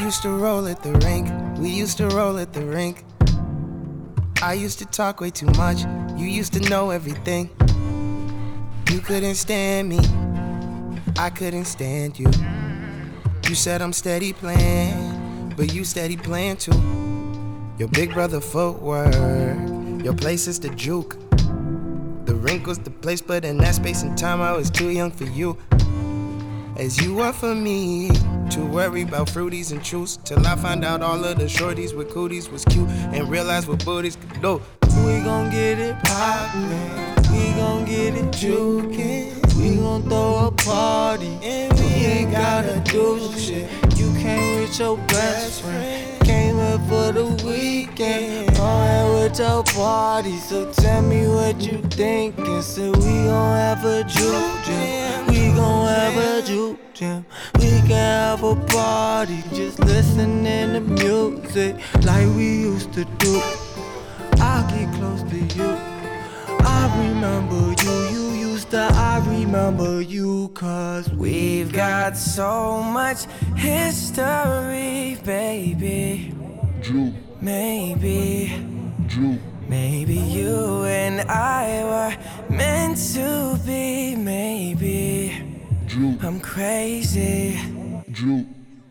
used to roll at the rink, we used to roll at the rink. I used to talk way too much, you used to know everything. You couldn't stand me, I couldn't stand you. You said I'm steady playing, but you steady playing too. Your big brother footwork, your place is the juke. The rink was the place, but in that space and time I was too young for you. As you were for me, to worry about fruities and truths, till I found out all of the shorties with cooties was cute and realized what booties could do. We gon' get it poppin', we gon' get it jukin'. We gon' throw a party, and we ain't gotta do shit. You came with your best friend, came here for the weekend. I'm here with your party, so tell me what you thinkin'. So we gon' have a juke jam, we gon' have a juke jam. We can have a party, just listening to music like we used to do. I'll get close to you, I remember you used to, I remember you. Cause we've got so much history, baby. Drew. Maybe Drew. Maybe you and I were meant to be. Maybe Drew. I'm crazy. Drew.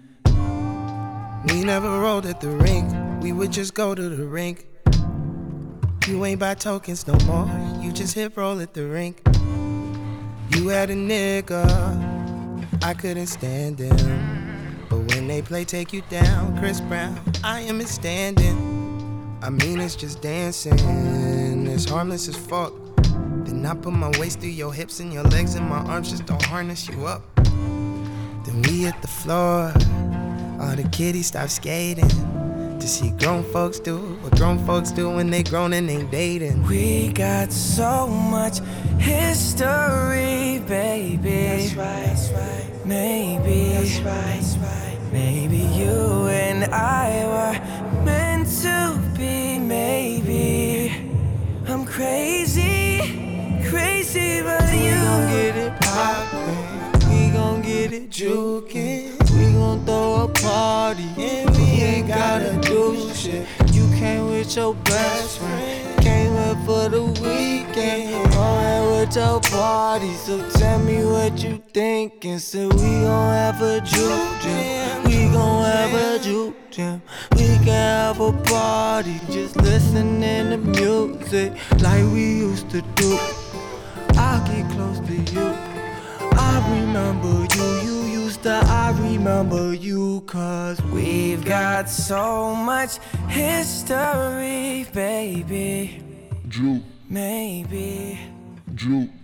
We never rolled at the rink, we would just go to the rink. You ain't buy tokens no more, you just hit roll at the rink. You had a nigga, I couldn't stand him. But when they play Take You Down, Chris Brown, I am it standing. I mean it's just dancing, it's harmless as fuck. Then I put my waist through your hips and your legs and my arms just don't harness you up. Then we hit the floor, all the kiddies stop skating. To see grown folks do what grown folks do when they grown and ain't dating. We got so much history, baby. That's right, that's right. Maybe, that's right, that's right. Maybe you and I were meant to be. Maybe I'm crazy, crazy, but you gon' get it poppin', we gon' get it jukin'. We gon' throw a party, and we ain't gotta do shit. You came with your best friend, came here for the weekend. I'm here with your party, so tell me what you thinkin'. So we gon' have a juke jam, we gon' have a juke jam. We can have a party, just listening to music like we used to do. I'll get close to you, I remember you used to, I remember you. Cause we've got so much history, baby. Drew. Maybe Drew.